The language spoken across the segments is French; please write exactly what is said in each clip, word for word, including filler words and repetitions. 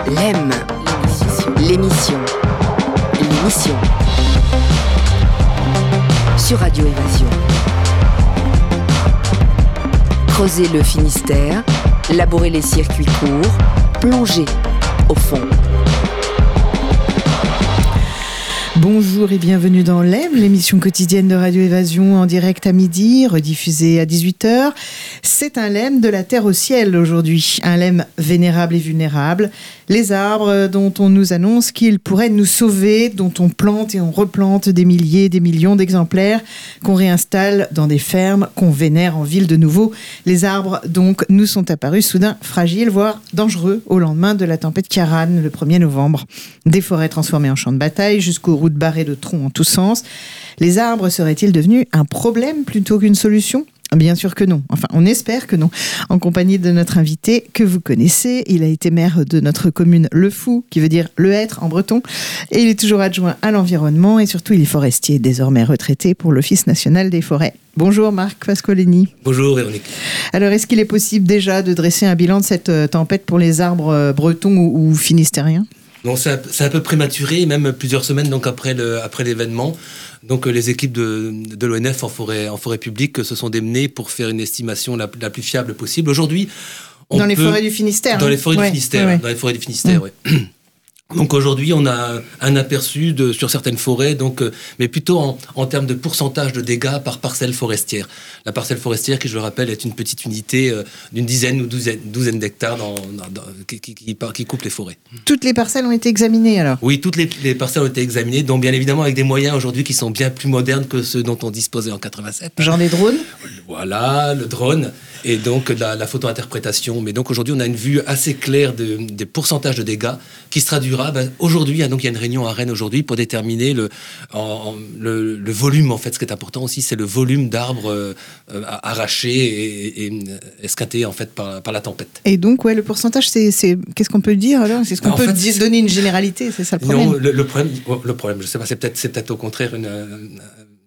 L'aime, l'émission, l'émission, sur Radio Évasion. Creuser le Finistère, labourer les circuits courts, plonger au fond. Bonjour et bienvenue dans L'Aime, l'émission quotidienne de Radio Évasion en direct à midi, rediffusée à dix-huit heures. C'est un lemme de la terre au ciel aujourd'hui, un lemme vénérable et vulnérable. Les arbres dont on nous annonce qu'ils pourraient nous sauver, dont on plante et on replante des milliers, des millions d'exemplaires, qu'on réinstalle dans des fermes, qu'on vénère en ville de nouveau. Les arbres donc nous sont apparus soudain fragiles, voire dangereux au lendemain de la tempête Ciarán le premier novembre. Des forêts transformées en champs de bataille jusqu'aux routes barrées de troncs en tous sens. Les arbres seraient-ils devenus un problème plutôt qu'une solution ? Bien sûr que non. Enfin, on espère que non. En compagnie de notre invité que vous connaissez, il a été maire de notre commune Le Fou, qui veut dire le hêtre en breton, et il est toujours adjoint à l'environnement et surtout il est forestier, désormais retraité pour l'Office national des forêts. Bonjour Marc Pascolini. Bonjour Véronique. Alors, est-ce qu'il est possible déjà de dresser un bilan de cette tempête pour les arbres bretons ou, ou finistériens ? Non, c'est un, c'est un peu prématuré, même plusieurs semaines donc après, le, après l'événement. Donc les équipes de, de l'O N F en forêt, en forêt publique se sont démenées pour faire une estimation la, la plus fiable possible. Aujourd'hui, on dans peut, les forêts du Finistère. Dans les forêts ouais, du Finistère, ouais, ouais. dans les forêts du Finistère, ouais. ouais. Donc aujourd'hui, on a un aperçu de, sur certaines forêts, donc, euh, mais plutôt en, en termes de pourcentage de dégâts par parcelle forestière. La parcelle forestière, qui je le rappelle, est une petite unité euh, d'une dizaine ou douzaine, douzaine d'hectares dans, dans, dans, qui, qui, qui, qui coupe les forêts. Toutes les parcelles ont été examinées alors ? Oui, toutes les, les parcelles ont été examinées, donc bien évidemment avec des moyens aujourd'hui qui sont bien plus modernes que ceux dont on disposait en quatre-vingt-sept. Genre des drones ? Voilà, le drone et donc la, la photo-interprétation. Mais donc aujourd'hui, on a une vue assez claire de, des pourcentages de dégâts qui se traduira ben, aujourd'hui. Donc il y a une réunion à Rennes aujourd'hui pour déterminer le, en, en, le, le volume. En fait, ce qui est important aussi, c'est le volume d'arbres euh, arrachés et, et esquintés en fait par, par la tempête. Et donc, ouais, le pourcentage, c'est, c'est qu'est-ce qu'on peut dire alors ? C'est ce qu'on en peut fait, dire, donner une généralité, c'est ça le problème ? Non, le, le problème, le problème, je sais pas, c'est peut-être, c'est peut-être au contraire une. une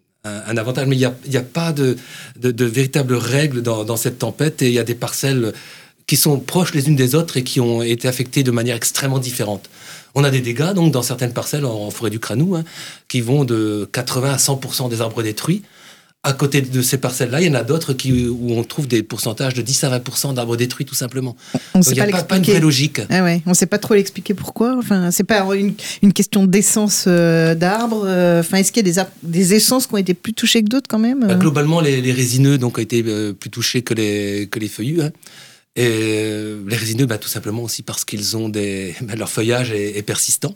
un avantage, mais il n'y a, il y a pas de, de, de véritables règles dans, dans cette tempête et il y a des parcelles qui sont proches les unes des autres et qui ont été affectées de manière extrêmement différente. On a des dégâts donc dans certaines parcelles en, en forêt du Cranou hein, qui vont de quatre-vingts à cent pour cent des arbres détruits. À côté de ces parcelles-là, il y en a d'autres qui, où on trouve des pourcentages de dix à vingt pour cent d'arbres détruits, tout simplement. On Donc, il n'y a pas, pas une vraie logique. Ah ouais, on ne sait pas trop l'expliquer pourquoi. Enfin, c'est pas une, une question d'essence euh, d'arbres. Enfin, est-ce qu'il y a des, ar- des essences qui ont été plus touchées que d'autres quand même ? Bah, globalement, les, les résineux donc, ont été euh, plus touchés que les, que les feuillus. Hein. Et euh, les résineux, bah, tout simplement aussi parce qu'ils ont des, bah, leur feuillage est, est persistant.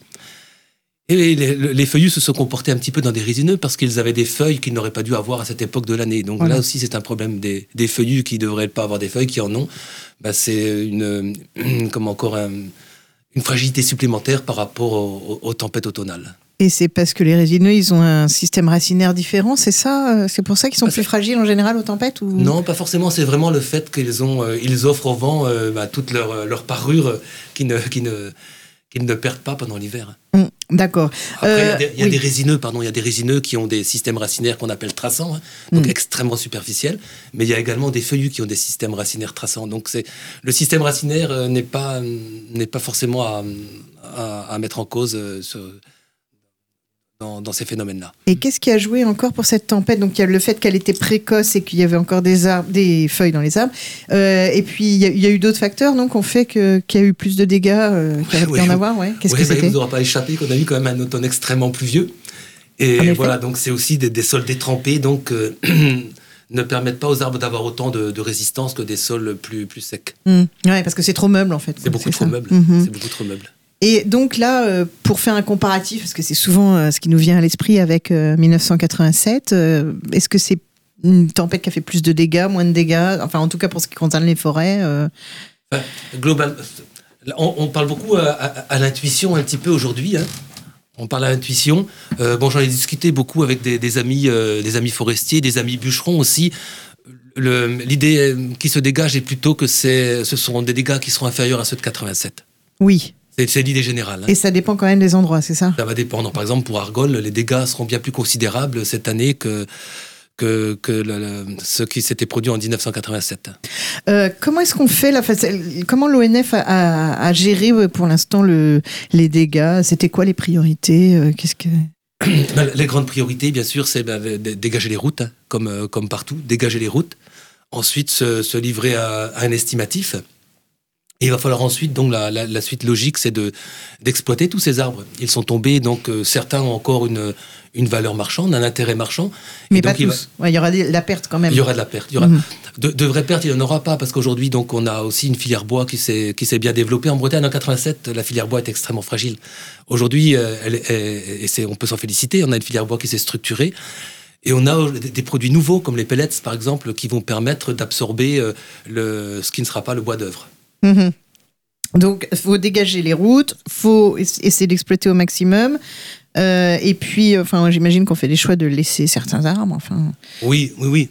Et les, les, les feuillus se sont comportés un petit peu dans des résineux parce qu'ils avaient des feuilles qu'ils n'auraient pas dû avoir à cette époque de l'année. Donc voilà. Là aussi, c'est un problème des, des feuillus qui ne devraient pas avoir des feuilles, qui en ont. Bah, c'est une, une, comme encore un, une fragilité supplémentaire par rapport aux, aux tempêtes automnales. Et c'est parce que les résineux, ils ont un système racinaire différent, c'est ça ? C'est pour ça qu'ils sont bah, plus fragiles en général aux tempêtes ou... Non, pas forcément. C'est vraiment le fait qu'ils ont, euh, ils offrent au vent euh, bah, toute leur, leur parure euh, qui ne... Qui ne qu'ils ne perdent pas pendant l'hiver. Mmh, d'accord. Après, il euh, y a, des, y a oui. des résineux, pardon, il y a des résineux qui ont des systèmes racinaires qu'on appelle traçants, hein, donc mmh. extrêmement superficiels, mais il y a également des feuillus qui ont des systèmes racinaires traçants. Donc c'est, le système racinaire euh, n'est pas, n'est pas forcément à, à, à mettre en cause euh, ce, dans, dans ces phénomènes-là. Et qu'est-ce qui a joué encore pour cette tempête ? Donc il y a le fait qu'elle était précoce et qu'il y avait encore des, arbres, des feuilles dans les arbres. Euh, et puis il y, y a eu d'autres facteurs donc, qui ont fait que, qu'il y a eu plus de dégâts euh, qu'il y aurait pu en avoir. Ouais. Qu'est-ce oui, que bah, c'était ? Il ne vous aura pas échappé qu'on a eu quand même un automne extrêmement pluvieux. Et voilà, donc c'est aussi des, des sols détrempés, donc euh, ne permettent pas aux arbres d'avoir autant de, de résistance que des sols plus, plus secs. Mmh. Oui, parce que c'est trop meuble en fait. C'est beaucoup c'est trop ça. meuble. Mmh. C'est beaucoup trop meuble. Et donc là, euh, pour faire un comparatif, parce que c'est souvent euh, ce qui nous vient à l'esprit avec euh, dix-neuf cent quatre-vingt-sept, euh, est-ce que c'est une tempête qui a fait plus de dégâts, moins de dégâts ? Enfin, en tout cas pour ce qui concerne les forêts. Euh... Enfin, global, on, on parle beaucoup à, à, à l'intuition un petit peu aujourd'hui. Hein. On parle à l'intuition. Euh, bon, j'en ai discuté beaucoup avec des, des amis, euh, des amis forestiers, des amis bûcherons aussi. Le, l'idée qui se dégage est plutôt que c'est, ce seront des dégâts qui seront inférieurs à ceux de quatre-vingt-sept. Oui. C'est, c'est l'idée générale. Hein. Et ça dépend quand même des endroits, c'est ça ? Ça va dépendre. Par exemple, pour Argonne, les dégâts seront bien plus considérables cette année que, que, que le, le, ce qui s'était produit en dix-neuf cent quatre-vingt-sept. Euh, comment est-ce qu'on fait là, comment l'O N F a, a, a géré pour l'instant le, les dégâts? C'était quoi les priorités? Qu'est-ce que... Les grandes priorités, bien sûr, c'est ben, dégager les routes, hein, comme, euh, comme partout, dégager les routes. Ensuite, se, se livrer à, à un estimatif. Et il va falloir ensuite, donc la, la, la suite logique, c'est de, d'exploiter tous ces arbres. Ils sont tombés, donc euh, certains ont encore une, une valeur marchande, un intérêt marchand. Mais et pas donc, il tous. Ouais, il y aura de la perte quand même. Il y aura de la perte. Il y aura mmh. de, de vraies pertes, il n'y en aura pas, parce qu'aujourd'hui, donc, on a aussi une filière bois qui s'est, qui s'est bien développée. En Bretagne, en quatre-vingt-sept, la filière bois est extrêmement fragile. Aujourd'hui, elle, elle, elle, et c'est, on peut s'en féliciter, on a une filière bois qui s'est structurée. Et on a des produits nouveaux, comme les pellets, par exemple, qui vont permettre d'absorber euh, le, ce qui ne sera pas le bois d'œuvre. Mmh. Donc, il faut dégager les routes, il faut essayer d'exploiter au maximum. Euh, et puis, enfin, j'imagine qu'on fait des choix de laisser certains arbres. Enfin. Oui, oui, oui.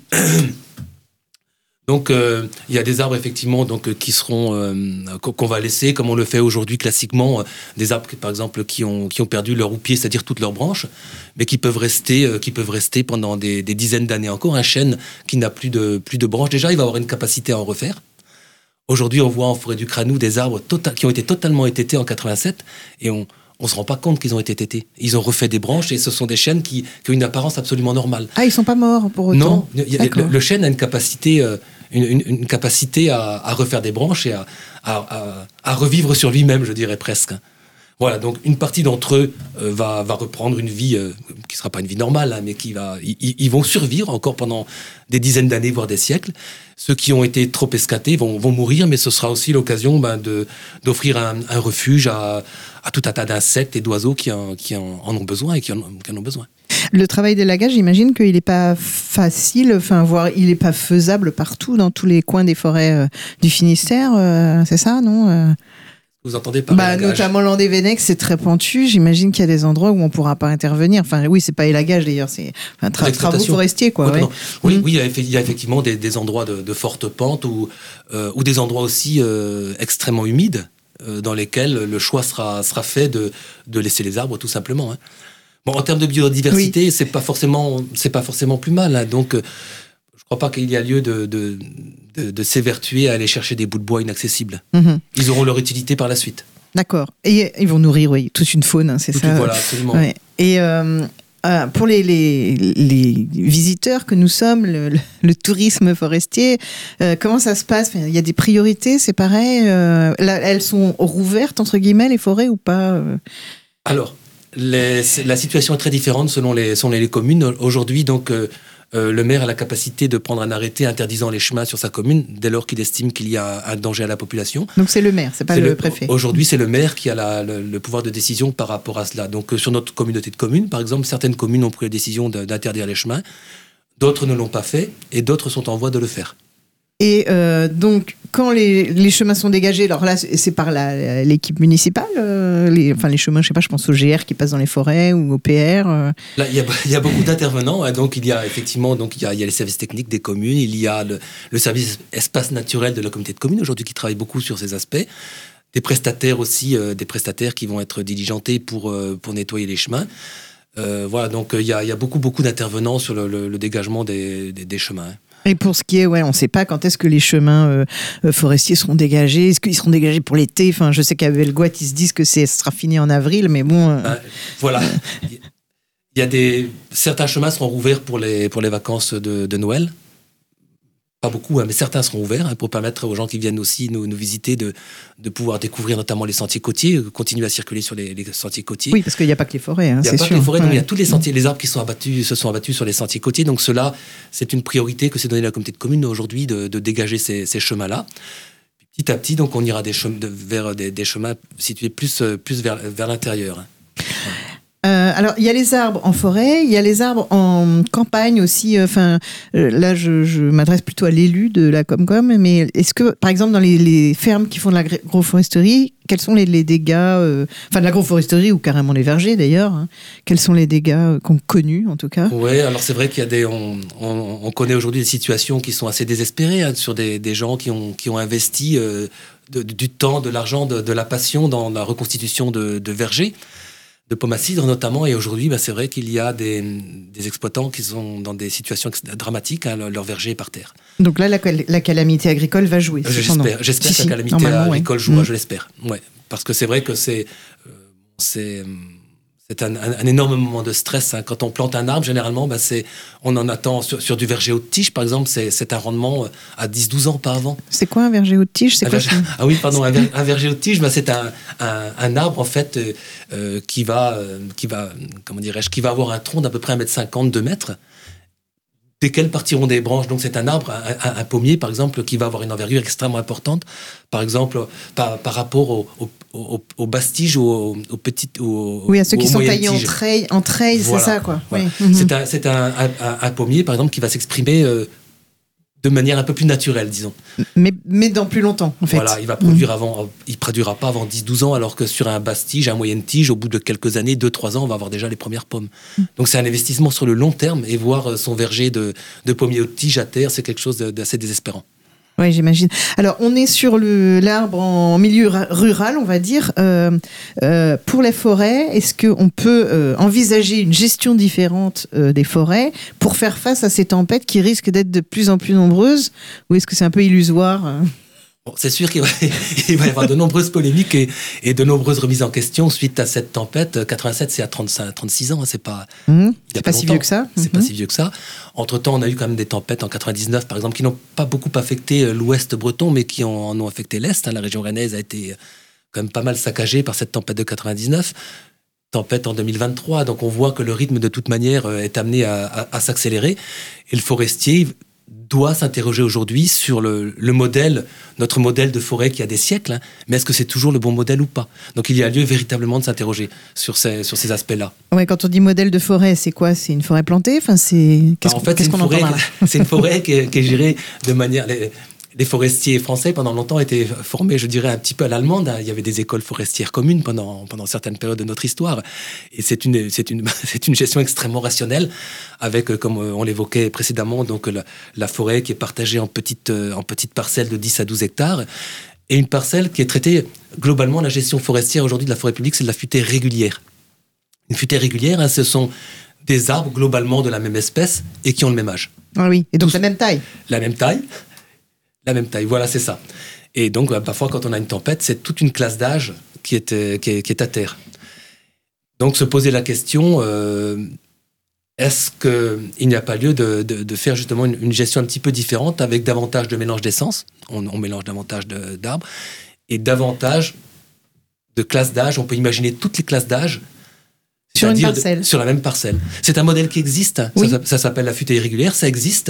Donc, il euh, y a des arbres, effectivement, donc, qui seront, euh, qu'on va laisser, comme on le fait aujourd'hui classiquement, euh, des arbres, par exemple, qui ont, qui ont perdu leur houppier, c'est-à-dire toutes leurs branches, mais qui peuvent rester, euh, qui peuvent rester pendant des, des dizaines d'années encore. Un chêne qui n'a plus de, plus de branches, déjà, il va avoir une capacité à en refaire. Aujourd'hui, on voit en forêt du Cranou des arbres tota- qui ont été totalement étêtés en quatre-vingt-sept et on ne se rend pas compte qu'ils ont été étêtés. Ils ont refait des branches et ce sont des chênes qui, qui ont une apparence absolument normale. Ah, ils ne sont pas morts pour autant? Non, le, le chêne a une capacité, euh, une, une, une capacité à, à refaire des branches et à, à, à, à revivre sur lui-même, je dirais presque. Voilà, donc une partie d'entre eux euh, va, va reprendre une vie euh, qui ne sera pas une vie normale, hein, mais qui va, ils, ils vont survivre encore pendant des dizaines d'années, voire des siècles. Ceux qui ont été trop escatés vont, vont mourir, mais ce sera aussi l'occasion ben, de, d'offrir un, un refuge à, à tout un tas d'insectes et d'oiseaux qui en, qui en, en ont besoin et qui en, qui en ont besoin. Le travail d'élagage, j'imagine qu'il n'est pas facile, enfin, voire il n'est pas faisable partout, dans tous les coins des forêts euh, du Finistère, euh, c'est ça, non euh... Vous entendez par bah, élagage? Notamment Landévennec, c'est très pentu. J'imagine qu'il y a des endroits où on ne pourra pas intervenir. Enfin, oui, c'est pas élagage d'ailleurs, c'est enfin, tra- travaux forestiers, quoi. Oui, ouais. oui, mmh. oui, il y a effectivement des, des endroits de, de forte pente ou, euh, ou des endroits aussi euh, extrêmement humides euh, dans lesquels le choix sera, sera fait de, de laisser les arbres, tout simplement. Hein. Bon, en termes de biodiversité, oui. c'est pas forcément, c'est pas forcément plus mal. Hein, donc, euh, je ne crois pas qu'il y a lieu de, de, de, de s'évertuer à aller chercher des bouts de bois inaccessibles. Mmh. Ils auront leur utilité par la suite. D'accord. Et ils vont nourrir, oui, toute une faune, hein, c'est Tout, ça. Voilà, absolument. Ouais. Et euh, euh, pour les, les, les visiteurs que nous sommes, le, le, le tourisme forestier, euh, comment ça se passe? Il y a des priorités, c'est pareil. Euh, là, elles sont rouvertes, entre guillemets, les forêts, ou pas? Alors, les, la situation est très différente selon les, selon les communes. Aujourd'hui, donc... Euh, Euh, le maire a la capacité de prendre un arrêté interdisant les chemins sur sa commune dès lors qu'il estime qu'il y a un danger à la population. Donc c'est le maire, c'est pas c'est le, le préfet. Aujourd'hui, c'est le maire qui a la, le, le pouvoir de décision par rapport à cela. Donc euh, sur notre communauté de communes, par exemple, certaines communes ont pris la décision de, d'interdire les chemins, d'autres ne l'ont pas fait et d'autres sont en voie de le faire. Et euh, donc, quand les, les chemins sont dégagés, alors là, c'est par la, l'équipe municipale, euh, les, enfin les chemins, je sais pas, je pense au G R qui passe dans les forêts ou au P R. Euh. Là, il y a, il y a beaucoup d'intervenants. Hein, donc, il y a effectivement, donc il y a, il y a les services techniques des communes, il y a le, le service espace naturel de la communauté de communes aujourd'hui qui travaille beaucoup sur ces aspects. Des prestataires aussi, euh, des prestataires qui vont être diligentés pour euh, pour nettoyer les chemins. Euh, voilà, donc il y a, il y a beaucoup beaucoup d'intervenants sur le, le, le dégagement des, des, des chemins. Hein. Et pour ce qui est, ouais, on ne sait pas quand est-ce que les chemins euh, forestiers seront dégagés. Est-ce qu'ils seront dégagés pour l'été? Enfin, je sais qu'à Bellegoët, ils se disent que c'est, ce sera fini en avril, mais bon. Euh... Ben, voilà. Il y a des certains chemins seront ouverts pour les pour les vacances de, de Noël. Pas beaucoup, hein, mais certains seront ouverts hein, pour permettre aux gens qui viennent aussi nous, nous visiter de, de pouvoir découvrir notamment les sentiers côtiers, continuer à circuler sur les, les sentiers côtiers. Oui, parce qu'il n'y a pas que les forêts, hein, il n'y a c'est pas sûr. que les forêts, ouais. non, il y a tous les sentiers, les arbres qui sont abattus, se sont abattus sur les sentiers côtiers. Donc cela, c'est une priorité que s'est donnée la communauté de communes aujourd'hui de, de dégager ces, ces chemins-là. Petit à petit, donc on ira des chemins, de, vers des, des chemins situés plus, plus vers, vers l'intérieur. Hein. Euh, alors, il y a les arbres en forêt, il y a les arbres en campagne aussi. Enfin, euh, là, je, je m'adresse plutôt à l'élu de la Comcom, mais est-ce que, par exemple, dans les, les fermes qui font de l'agroforesterie, quels sont les, les dégâts, euh, enfin de l'agroforesterie ou carrément les vergers d'ailleurs, hein, quels sont les dégâts euh, qu'on connus en tout cas? Oui, alors c'est vrai qu'il y a des, on, on, on connaît aujourd'hui des situations qui sont assez désespérées hein, sur des, des gens qui ont, qui ont investi euh, de, du temps, de l'argent, de, de la passion dans la reconstitution de, de vergers. de pommes à cidre notamment. Et aujourd'hui, bah, c'est vrai qu'il y a des, des exploitants qui sont dans des situations dramatiques, hein, leur verger est par terre. Donc là, la, la calamité agricole va jouer. J'espère, j'espère si, que la calamité si, agricole ouais. jouera, mmh. je l'espère. Ouais. Parce que c'est vrai que c'est, euh, c'est, c'est un, un, un énorme moment de stress. Hein. Quand on plante un arbre, généralement, bah, c'est, on en attend sur, sur du verger haute tige, par exemple, c'est, c'est un rendement à dix douze ans par avant. C'est quoi un verger haute tige c'est quoi, verger, Ah oui, pardon, un, ver, un verger haute tige, bah, c'est un, un, un arbre, en fait, euh, euh, qui, va, euh, qui, va, comment dirais-je, qui va avoir un tronc d'à peu près un mètre cinquante, deux mètres, desquels partiront des branches. Donc c'est un arbre, un, un, un pommier par exemple, qui va avoir une envergure extrêmement importante, par exemple par, par rapport aux au, au, au bastiges, aux, aux petites, aux, oui, à ceux qui sont taillés tiges. en treilles, en treilles, voilà. C'est ça quoi. Voilà. Oui. C'est, un, c'est un, un, un pommier par exemple qui va s'exprimer euh, de manière un peu plus naturelle, disons. Mais, mais dans plus longtemps, en fait. Voilà, il va produire mmh. avant, il produira pas avant dix douze ans, alors que sur un bastige, un moyenne tige, au bout de quelques années, deux trois ans, on va avoir déjà les premières pommes. Mmh. Donc c'est un investissement sur le long terme, et voir son verger de, de pommiers haute tige à terre, c'est quelque chose d'assez désespérant. Oui, j'imagine. Alors, on est sur le, l'arbre en milieu ra- rural, on va dire. Euh, euh, pour les forêts, est-ce qu'on peut euh, envisager une gestion différente euh, des forêts pour faire face à ces tempêtes qui risquent d'être de plus en plus nombreuses, ou est-ce que c'est un peu illusoire euh Bon, c'est sûr qu'il va, il va y avoir de nombreuses polémiques et, et de nombreuses remises en question suite à cette tempête. quatre-vingt-sept, c'est à trente-cinq, trente-six ans, hein, c'est pas, mmh, c'est pas, pas si vieux que ça. C'est mmh. pas si vieux que ça. Entre-temps, on a eu quand même des tempêtes en quatre-vingt-dix-neuf, par exemple, qui n'ont pas beaucoup affecté l'ouest breton, mais qui en, en ont affecté l'est. Hein. La région rennaise a été quand même pas mal saccagée par cette tempête de quatre-vingt-dix-neuf. Tempête en deux mille vingt-trois, donc on voit que le rythme, de toute manière, est amené à, à, à s'accélérer. Et le forestier doit s'interroger aujourd'hui sur le, le modèle, notre modèle de forêt qui a des siècles, hein, mais est-ce que c'est toujours le bon modèle ou pas ? Donc il y a lieu véritablement de s'interroger sur ces, sur ces aspects-là. Ouais, quand on dit modèle de forêt, c'est quoi ? C'est une forêt plantée ? Enfin, c'est... Qu'est-ce, bah, en fait, qu'est-ce c'est, qu'on forêt, entend là ? c'est une forêt qui est, qui est gérée de manière... Les, les forestiers français, pendant longtemps, étaient formés, je dirais, un petit peu à l'allemande. Il y avait des écoles forestières communes pendant, pendant certaines périodes de notre histoire. Et c'est une, c'est une, c'est une gestion extrêmement rationnelle, avec, comme on l'évoquait précédemment, donc la, la forêt qui est partagée en petites, en petites parcelles de dix à douze hectares, et une parcelle qui est traitée, globalement, la gestion forestière aujourd'hui de la forêt publique, c'est de la futaie régulière. Une futaie régulière, hein, ce sont des arbres, globalement, de la même espèce, et qui ont le même âge. Ah oui, et donc Tous, la même taille. La même taille. La même taille, voilà, c'est ça. Et donc, bah, parfois, quand on a une tempête, c'est toute une classe d'âge qui est, euh, qui est, qui est à terre. Donc, se poser la question, euh, est-ce qu'il n'y a pas lieu de, de, de faire justement une, une gestion un petit peu différente, avec davantage de mélange d'essence, on, on mélange davantage de, d'arbres, et davantage de classes d'âge, on peut imaginer toutes les classes d'âge, sur une parcelle. De, sur la même parcelle. C'est un modèle qui existe, oui. ça, ça s'appelle la futaie irrégulière, ça existe.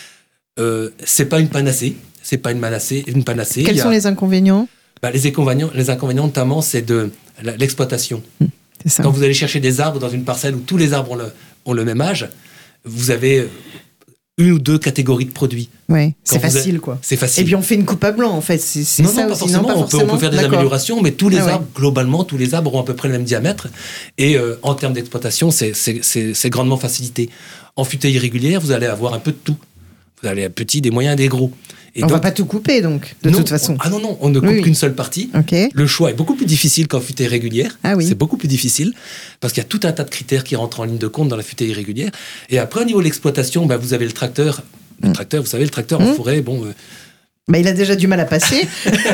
Euh, c'est pas une panacée, c'est pas une panacée. Une panacée. Quels Il y a, sont les inconvénients ? bah, les inconvénients, les inconvénients notamment, c'est de l'exploitation. Mmh, c'est ça. Quand vous allez chercher des arbres dans une parcelle où tous les arbres ont le, ont le même âge, vous avez une ou deux catégories de produits. Ouais, c'est facile, avez, quoi. C'est facile. Et puis on fait une coupe à blanc, en fait. C'est, c'est non, ça non, pas aussi. forcément. Non, pas on, forcément. Peut, on peut faire des D'accord. améliorations, mais tous les ah ouais. arbres, globalement, tous les arbres ont à peu près le même diamètre. Et euh, en termes d'exploitation, c'est, c'est, c'est, c'est grandement facilité. En futaie irrégulière, vous allez avoir un peu de tout. Vous allez avoir petits, des moyens, des gros. Et on donc, va pas tout couper, donc, de non, toute façon. On, ah non, non, on ne coupe oui, qu'une seule partie. Okay. Le choix est beaucoup plus difficile qu'en futaie régulière. Ah oui. C'est beaucoup plus difficile, parce qu'il y a tout un tas de critères qui rentrent en ligne de compte dans la futaie irrégulière. Et après, au niveau de l'exploitation, bah, vous avez le tracteur. Le mmh. tracteur, vous savez, le tracteur mmh. en forêt, bon... Euh, bah, il a déjà du mal à passer.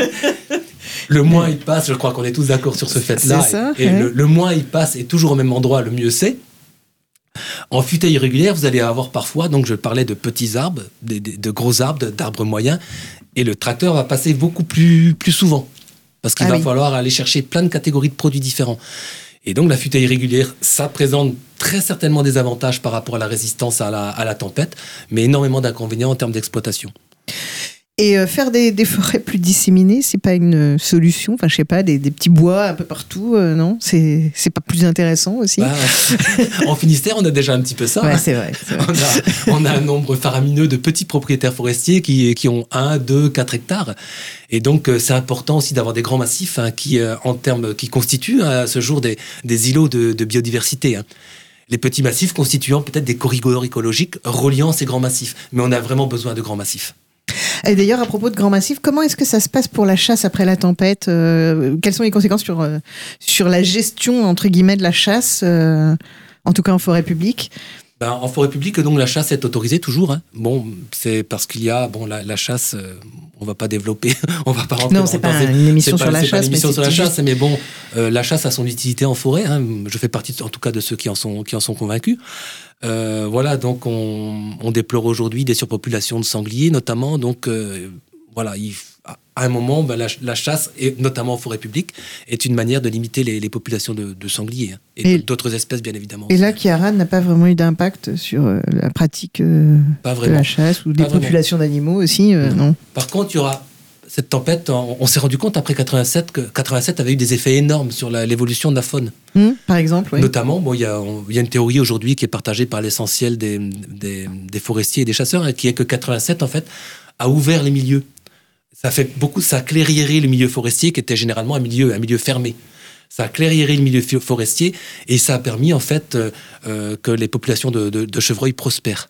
Le moins il passe, je crois qu'on est tous d'accord sur ce fait-là. C'est ça, et et ouais. le, le moins il passe, et toujours au même endroit, le mieux c'est. En futaie irrégulière, vous allez avoir parfois, donc je parlais de petits arbres, de, de, de gros arbres, d'arbres moyens, et le tracteur va passer beaucoup plus, plus souvent, parce qu'il ah va oui. falloir aller chercher plein de catégories de produits différents. Et donc la futaie irrégulière, ça présente très certainement des avantages par rapport à la résistance à la, à la tempête, mais énormément d'inconvénients en termes d'exploitation. Et euh, faire des, des forêts plus disséminées, c'est pas une solution. Enfin, je sais pas, des, des petits bois un peu partout, euh, non ? C'est c'est pas plus intéressant aussi. Bah, en Finistère, on a déjà un petit peu ça. Ouais, hein. c'est vrai. C'est vrai. On, a, on a un nombre faramineux de petits propriétaires forestiers qui, qui ont un, deux, quatre hectares. Et donc, c'est important aussi d'avoir des grands massifs hein, qui, euh, en termes, qui constituent hein, à ce jour des, des îlots de, de biodiversité. Hein. Les petits massifs constituant peut-être des corridors écologiques reliant ces grands massifs. Mais on a vraiment besoin de grands massifs. Et d'ailleurs, à propos de grands massifs, comment est-ce que ça se passe pour la chasse après la tempête ? euh, Quelles sont les conséquences sur, euh, sur la gestion, entre guillemets, de la chasse, euh, en tout cas en forêt publique ? Ben, en forêt publique, donc, la chasse est autorisée toujours. Hein. Bon, c'est parce qu'il y a bon, la, la chasse, euh, on ne va pas développer, on ne va pas rentrer non, dans... c'est dans pas ces, une émission c'est sur pas, la c'est chasse. pas une émission mais sur la juste... chasse, mais bon, euh, la chasse a son utilité en forêt. Hein. Je fais partie, en tout cas, de ceux qui en sont, qui en sont convaincus. Euh, voilà, donc on, on déplore aujourd'hui des surpopulations de sangliers, notamment. Donc, euh, voilà, il, à un moment, ben, la, la chasse, et notamment en forêt publique, est une manière de limiter les, les populations de, de sangliers hein, et, et d'autres espèces, bien évidemment. Et là, Ciaran n'a pas vraiment eu d'impact sur euh, la pratique euh, de la chasse ou des pas populations vraiment. D'animaux aussi, euh, non. Par contre, il y aura cette tempête. On, on s'est rendu compte après quatre-vingt-sept que quatre-vingt-sept avait eu des effets énormes sur la, l'évolution de la faune. Mmh, par exemple, oui. Notamment, bon, il y a, on, il y a une théorie aujourd'hui qui est partagée par l'essentiel des, des, des forestiers et des chasseurs, hein, qui est que quatre-vingt-sept, en fait, a ouvert les milieux. Ça fait beaucoup, ça a clairiéré le milieu forestier qui était généralement un milieu, un milieu fermé. Ça a clairiéré le milieu forestier et ça a permis en fait euh, euh, que les populations de, de, de chevreuils prospèrent.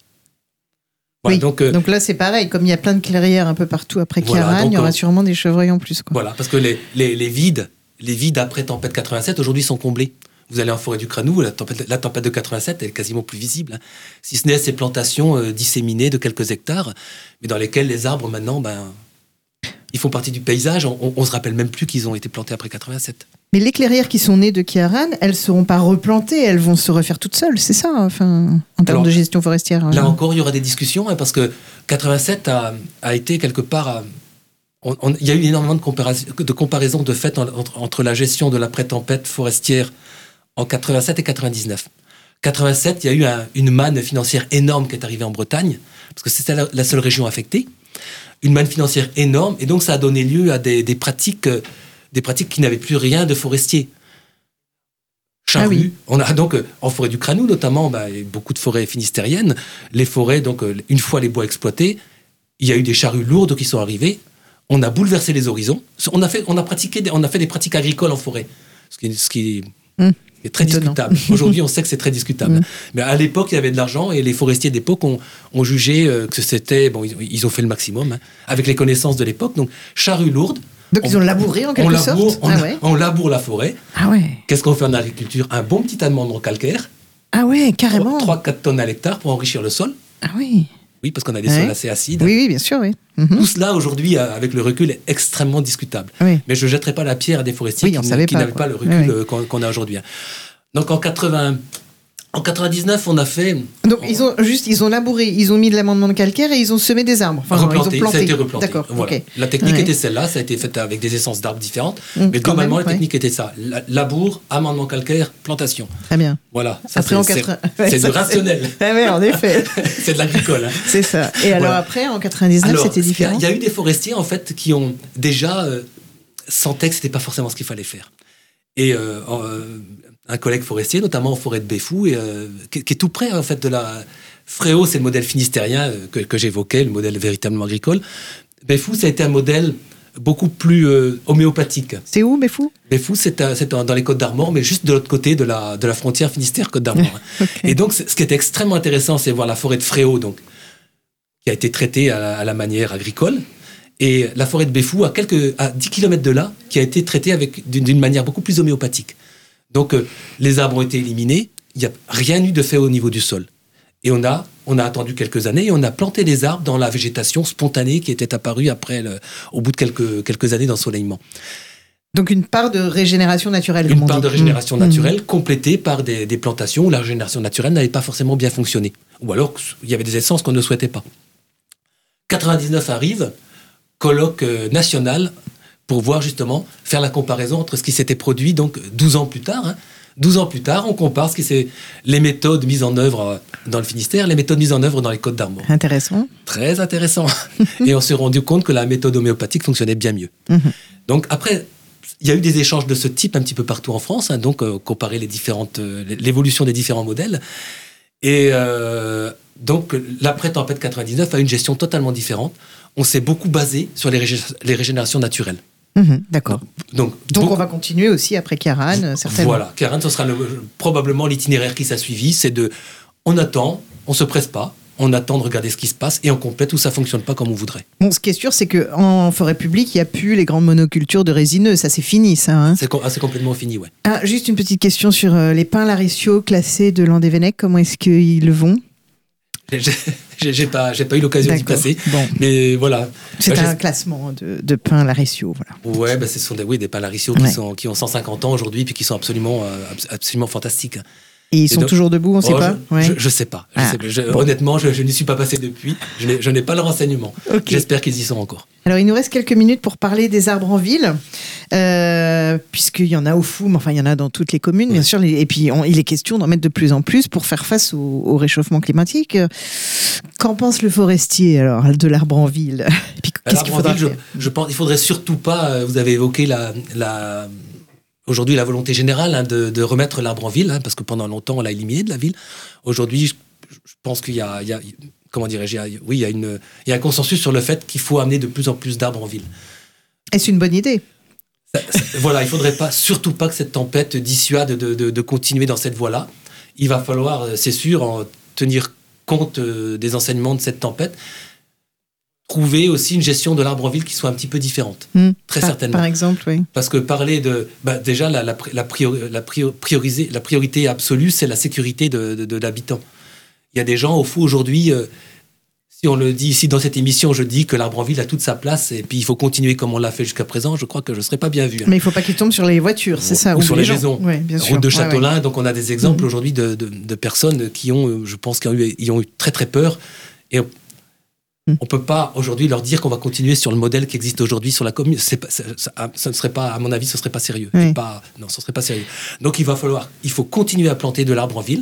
Voilà, oui, donc, euh, donc là c'est pareil, comme il y a plein de clairières un peu partout après Ciaran, voilà, il y aura sûrement des chevreuils en plus. Quoi. Voilà, parce que les, les, les vides, les vides après tempête quatre-vingt-sept aujourd'hui sont comblés. Vous allez en forêt du Cranou, la tempête, la tempête de quatre-vingt-sept est quasiment plus visible, hein. Si ce n'est ces plantations euh, disséminées de quelques hectares, mais dans lesquelles les arbres maintenant, ben, ils font partie du paysage. On, on se rappelle même plus qu'ils ont été plantés après quatre-vingt-sept. Mais les clairières qui sont nées de Ciaran, elles ne seront pas replantées, elles vont se refaire toutes seules, c'est ça, enfin, en termes Alors, de gestion forestière. Là euh... encore, il y aura des discussions, hein, parce que quatre-vingt-sept a, a été quelque part... À, on, on, il y a eu énormément de, comparaison, de comparaisons de fait entre, entre la gestion de l'après-tempête forestière en quatre-vingt-sept et quatre-vingt-dix-neuf. quatre-vingt-sept, il y a eu un, une manne financière énorme qui est arrivée en Bretagne, parce que c'était la, la seule région affectée. Une manne financière énorme, et donc ça a donné lieu à des, des pratiques... Euh, des pratiques qui n'avaient plus rien de forestier. Charrues, ah oui. On a donc en forêt du Cranou notamment, bah, beaucoup de forêts finistériennes, les forêts, donc une fois les bois exploités, il y a eu des charrues lourdes qui sont arrivées, on a bouleversé les horizons, on a fait, on a pratiqué, des, on a fait des pratiques agricoles en forêt, ce qui, ce qui mmh. est très Étonnant. discutable. Aujourd'hui, on sait que c'est très discutable. Mmh. Mais à l'époque, il y avait de l'argent et les forestiers d'époque ont, ont jugé que c'était, bon, ils, ils ont fait le maximum hein, avec les connaissances de l'époque. Donc charrues lourdes. Donc on, ils ont labouré en quelque on laboure, sorte on, ah ouais. on laboure la forêt. Ah ouais. Qu'est-ce qu'on fait en agriculture ? Un bon petit amendement calcaire. Ah ouais, carrément. trois à quatre tonnes à l'hectare pour enrichir le sol. Ah oui. Oui, parce qu'on a des ouais. sols assez acides. Oui, oui, bien sûr, oui. Mm-hmm. Tout cela, aujourd'hui, avec le recul, est extrêmement discutable. Oui. Mais je ne jetterai pas la pierre à des forestiers oui, qui, n- qui pas, n'avaient quoi. pas le recul oui, oui. qu'on, qu'on a aujourd'hui. Donc en quatre-vingts... En quatre-vingt-dix-neuf, on a fait... Donc, on... ils ont juste, ils ont labouré, ils ont mis de l'amendement de calcaire et ils ont semé des arbres. Enfin, replanté, ils ont planté. Ça a été replanté. D'accord, voilà. okay. La technique ouais. était celle-là, ça a été fait avec des essences d'arbres différentes. Mmh, mais globalement, même, la technique ouais. était ça. La, labour, amendement calcaire, plantation. Très bien. Voilà. Ça, après, c'est, en quatre-vingts... c'est, ouais, c'est ça, du rationnel. C'est... Ah ouais, en effet. C'est de l'agricole. Hein. C'est ça. Et alors voilà. Après, en quatre-vingt-dix-neuf, alors, c'était différent. Il y, y a eu des forestiers, en fait, qui ont déjà euh, sentaient que c'était pas forcément ce qu'il fallait faire. Et... Euh, euh, un collègue forestier, notamment en forêt de Béfou, et, euh, qui, qui est tout près en fait de la Fréau, c'est le modèle finistérien euh, que, que j'évoquais, le modèle véritablement agricole. Béfou, ça a été un modèle beaucoup plus euh, homéopathique. C'est où Béfou ? Béfou, c'est, un, c'est un, dans les Côtes d'Armor, mais juste de l'autre côté de la, de la frontière Finistère-Côtes d'Armor. Okay. Et donc, ce qui était extrêmement intéressant, c'est voir la forêt de Fréau, donc, qui a été traitée à la, à la manière agricole, et la forêt de Béfou, à, quelques, à dix kilomètres de là, qui a été traitée avec, d'une, d'une manière beaucoup plus homéopathique. Donc, euh, les arbres ont été éliminés, il n'y a rien eu de fait au niveau du sol. Et on a, on a attendu quelques années et on a planté des arbres dans la végétation spontanée qui était apparue après le, au bout de quelques, quelques années d'ensoleillement. Donc, une part de régénération naturelle. Une part dit. de régénération mmh. naturelle complétée par des, des plantations où la régénération naturelle n'avait pas forcément bien fonctionné. Ou alors, il y avait des essences qu'on ne souhaitait pas. quatre-vingt-dix-neuf arrive, colloque euh, national, pour voir justement, faire la comparaison entre ce qui s'était produit donc douze ans plus tard. Hein. douze ans plus tard, on compare ce qui c'est les méthodes mises en œuvre dans le Finistère, les méthodes mises en œuvre dans les Côtes d'Armor. Intéressant. Très intéressant. Et on s'est rendu compte que la méthode homéopathique fonctionnait bien mieux. Mm-hmm. Donc après, il y a eu des échanges de ce type un petit peu partout en France, hein, donc euh, comparer les différentes, euh, l'évolution des différents modèles. Et euh, donc l'après-tempête quatre-vingt-dix-neuf a une gestion totalement différente. On s'est beaucoup basé sur les, régé- les régénérations naturelles. Mmh, d'accord. Donc, donc beaucoup... on va continuer aussi après Ciaran, certainement. Voilà, Ciaran, ce sera le, probablement l'itinéraire qui s'est suivi, c'est de, on attend, on se presse pas, on attend de regarder ce qui se passe et on complète où ça fonctionne pas comme on voudrait. Bon, ce qui est sûr, c'est qu'en forêt publique, il n'y a plus les grandes monocultures de résineux. Ça, c'est fini, ça. Hein. C'est, com- ah, c'est complètement fini, ouais. Ah, juste une petite question sur euh, les pins Larisio classés de Landévennec. Comment est-ce qu'ils vont ? J'ai, j'ai, j'ai, pas, j'ai pas eu l'occasion D'accord. d'y passer, Bon. mais voilà. C'est Bah, un classement de, de pins Larisio, voilà. Ouais, bah, ce sont des, oui, des pins Larisio qui, Ouais. sont, qui ont cent cinquante ans aujourd'hui, puis qui sont absolument, euh, absolument fantastiques. Et ils Et sont donc- toujours debout, on ne sait Oh, pas je, ouais. je, je sais pas. Je Ah, sais pas. Je- bon. Honnêtement, je, je n'y suis pas passé depuis. Je n'ai, je n'ai pas le renseignement. Ok. J'espère qu'ils y sont encore. Alors, il nous reste quelques minutes pour parler des arbres en ville, euh, puisqu'il y en a au Fou, mais enfin, il y en a dans toutes les communes, bien Ouais. sûr. Et puis, on- il est question d'en mettre de plus en plus pour faire face au, au réchauffement climatique. Qu'en pense le forestier, alors, de l'arbre en ville ? Et puis, qu'est-ce qu'il L'arbre en faudra ville, faire ? je, je pense, il faudrait surtout pas. euh, Vous avez évoqué la, la aujourd'hui la volonté générale hein, de, de remettre l'arbre en ville, hein, parce que pendant longtemps on l'a éliminé de la ville. Aujourd'hui, je, je pense qu'il y a, il y a comment dirais-je, il y a- oui, il y a une, il y a un consensus sur le fait qu'il faut amener de plus en plus d'arbres en ville. Est-ce une bonne idée ? Ça- ça- voilà, il faudrait pas, surtout pas que cette tempête dissuade de, de, de continuer dans cette voie-là. Il va falloir, euh, c'est sûr, en tenir compte euh, des enseignements de cette tempête. Trouver aussi une gestion de l'arbre en ville qui soit un petit peu différente. Hmm. Très par, certainement. Par exemple, oui. Parce que parler de... Bah déjà, la, la, pri- la, priori- la, priori- priorisé- la priorité absolue, c'est la sécurité de, de, de l'habitant. Il y a des gens, au fond, aujourd'hui, euh, si on le dit ici dans cette émission, je dis que l'arbre en ville a toute sa place et puis il faut continuer comme on l'a fait jusqu'à présent, je crois que je ne serais pas bien vu. hein. Mais il ne faut pas qu'il tombe sur les voitures, c'est ça. Ou sur les, les gens. maisons. Ouais, bien sûr. Route de Ouais, Châtelain, ouais. donc on a des exemples Mhm. aujourd'hui de, de, de personnes qui ont, euh, je pense, qui ont eu, y ont eu très très peur. Et on Mhm. ne peut pas aujourd'hui leur dire qu'on va continuer sur le modèle qui existe aujourd'hui sur la commune. C'est pas, ça, ça, ça ne serait pas, à mon avis, ce ne serait pas sérieux. Oui. C'est Pas, non, ce ne serait pas sérieux. Donc il va falloir, il faut continuer à planter de l'arbre en ville,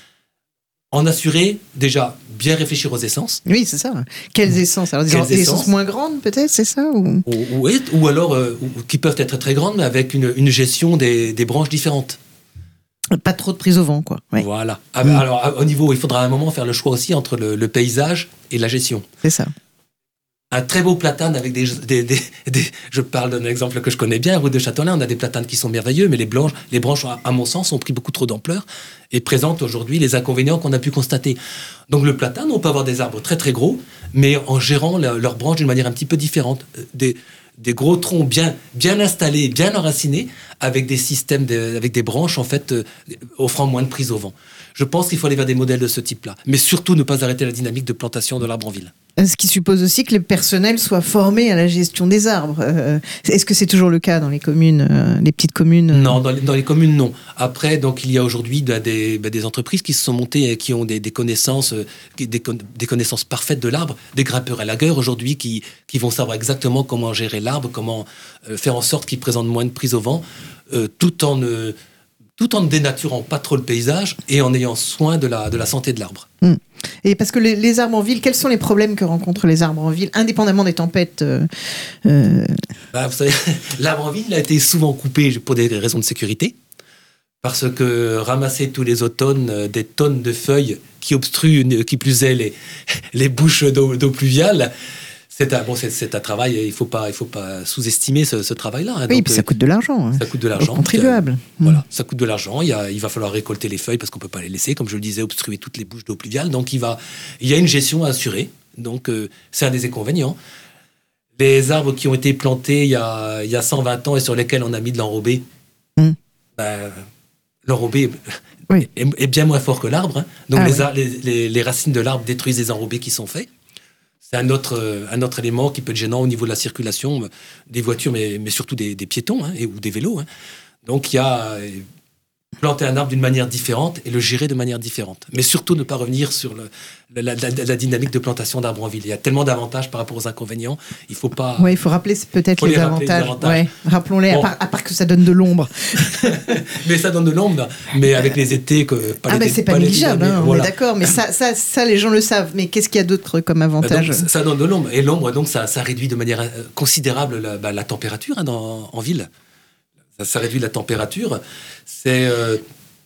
en assurer, déjà, bien réfléchir aux essences. Oui, c'est ça. Quelles essences ? Alors, des Quelles des essences essences moins grandes, peut-être, c'est ça ou... Ou, ou, ou alors, euh, ou- qui peuvent être très grandes, mais avec une, une gestion des, des branches différentes. Pas trop de prise au vent, quoi. Ouais, Voilà. Ah, Mm. Alors, à- au niveau, il faudra à un moment faire le choix aussi entre le, le paysage et la gestion. c'est ça. Un très beau platane avec des, des, des, des- je parle d'un exemple que je connais bien, rue de Châtelain, on a des platanes qui sont merveilleux, mais les, blanches, les branches, à, à mon sens, ont pris beaucoup trop d'ampleur et présentent aujourd'hui les inconvénients qu'on a pu constater. Donc le platane, on peut avoir des arbres très très gros, mais en gérant la- leurs branches d'une manière un petit peu différente. Euh, Des, des gros troncs bien, bien installés, bien enracinés, avec des systèmes, de- avec des branches en fait euh, offrant moins de prise au vent. Je pense qu'il faut aller vers des modèles de ce type-là, mais surtout ne pas arrêter la dynamique de plantation de l'arbre en ville. Ce qui suppose aussi que les personnels soient formés à la gestion des arbres. Euh, est-ce que c'est toujours le cas dans les communes, euh, les petites communes euh Non, dans les, dans les communes, non. Après, donc, il y a aujourd'hui bah, des, bah, des entreprises qui se sont montées et qui ont des, des connaissances, euh, des, con- des connaissances parfaites de l'arbre, des grimpeurs à lagueur aujourd'hui qui, qui vont savoir exactement comment gérer l'arbre, comment euh, faire en sorte qu'il présente moins de prise au vent, euh, tout en ne tout en ne dénaturant pas trop le paysage et en ayant soin de la, de la santé de l'arbre. Et parce que les, les arbres en ville, quels sont les problèmes que rencontrent les arbres en ville, indépendamment des tempêtes euh, euh, Bah, vous savez, l'arbre en ville a été souvent coupé pour des raisons de sécurité, parce que ramasser tous les automnes euh, des tonnes de feuilles qui obstruent, une- qui plus est, les, les bouches d'eau, d'eau pluviale, c'est un, bon, c'est, c'est un travail, il ne faut pas, il faut pas sous-estimer ce, ce travail-là. hein. Oui, Donc, puis ça euh, coûte de l'argent. hein. ça coûte de Aux l'argent. contribuables. Euh, Voilà, ça coûte de l'argent. Il, y a, il va falloir récolter les feuilles parce qu'on ne peut pas les laisser, comme je le disais, obstruer toutes les bouches d'eau pluviale. Donc il, va, il y a une gestion à assurer. Donc euh, c'est un des inconvénients. Les arbres qui ont été plantés il y a, il y a cent vingt ans et sur lesquels on a mis de l'enrobé, Mm. ben, l'enrobé Oui. est, est bien moins fort que l'arbre. hein. Donc Ah les, oui. ar- les, les- les racines de l'arbre détruisent les enrobés qui sont faits. C'est un autre, euh, un autre élément qui peut être gênant au niveau de la circulation euh, des voitures, mais, mais surtout des, des piétons hein, et, ou des vélos. hein. Donc il y a euh, planter un arbre d'une manière différente et le gérer de manière différente. Mais surtout ne pas revenir sur le, la, la- la- la dynamique de plantation d'arbres en ville. Il y a tellement d'avantages par rapport aux inconvénients. Il faut pas... Ouais, il faut rappeler peut-être Faut les les rappeler, les avantages. avantages. Ouais, rappelons-les, à, Bon. part, à part que ça donne de l'ombre. Mais ça donne de l'ombre. Mais avec les étés... Que, pas Ah les- ben c'est pas les négligeable, hivers, hein, mais on voilà. est d'accord, mais ça, ça, ça, les gens le savent. Mais qu'est-ce qu'il y a d'autre comme Bah avantage donc, ça, ça donne de l'ombre. Et l'ombre, donc, ça, ça réduit de manière euh, considérable la, bah, la température hein, dans, en ville. Ça, ça réduit la température. C'est... euh,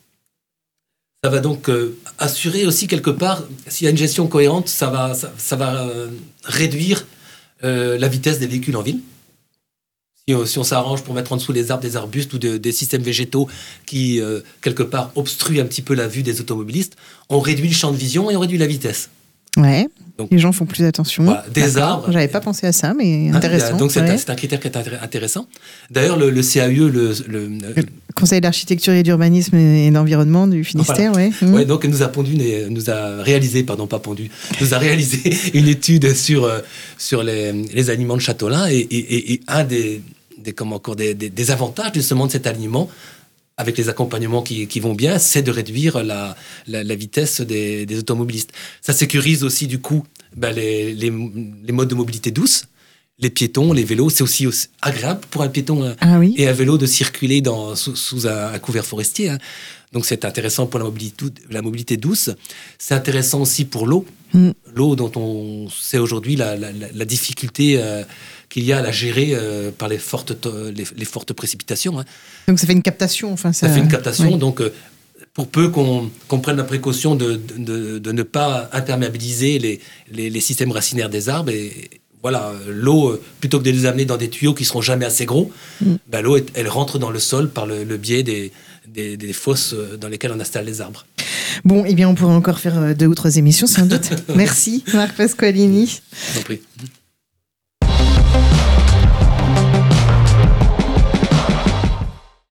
Ça va donc euh, assurer aussi quelque part, s'il y a une gestion cohérente, ça va, ça, ça va euh, réduire euh, la vitesse des véhicules en ville. Si, on- si on s'arrange pour mettre en dessous les arbres, des arbustes ou de- des systèmes végétaux qui, euh, quelque part, obstruent un petit peu la vue des automobilistes, on réduit le champ de vision et on réduit la vitesse. Ouais. Donc, les gens font plus attention. Voilà, des D'accord. arbres. J'avais pas pensé à ça, mais intéressant. Ah, donc c'est, ouais. un, c'est un critère qui est intéressant. D'ailleurs, le, le C A U E, le, le, le Conseil d'architecture et d'urbanisme et d'environnement du Finistère, voilà. ouais. Mmh. Ouais, donc nous a pondu, nous a réalisé, pardon, pas pondu, nous a réalisé une étude sur sur les, les aliments de Châteaulin et, et, et un des des comment encore des, des, des avantages justement de cet aliment, avec les accompagnements qui, qui vont bien, c'est de réduire la, la, la vitesse des, des automobilistes. Ça sécurise aussi, du coup, ben les, les, les modes de mobilité douce, les piétons, les vélos. C'est aussi, aussi agréable pour un piéton ah, oui. et un vélo de circuler dans, sous, sous un, un couvert forestier. Hein. Donc, c'est intéressant pour la mobilité, la mobilité douce. C'est intéressant aussi pour l'eau. Mm. L'eau dont on sait aujourd'hui la, la, la difficulté euh, qu'il y a à la gérer euh, par les fortes, les, les fortes précipitations. Hein. Donc, ça fait une captation. Enfin, ça... ça fait une captation. Oui. Donc, euh, pour peu qu'on, qu'on prenne la précaution de, de, de ne pas imperméabiliser les, les, les systèmes racinaires des arbres, et voilà, l'eau, plutôt que de les amener dans des tuyaux qui seront jamais assez gros, mm. ben, l'eau, elle rentre dans le sol par le, le biais des, des, des fosses dans lesquelles on installe les arbres. Bon, eh bien, on pourrait encore faire deux ou trois émissions, sans doute. Merci, Marc Pasqualini. Je vous en prie.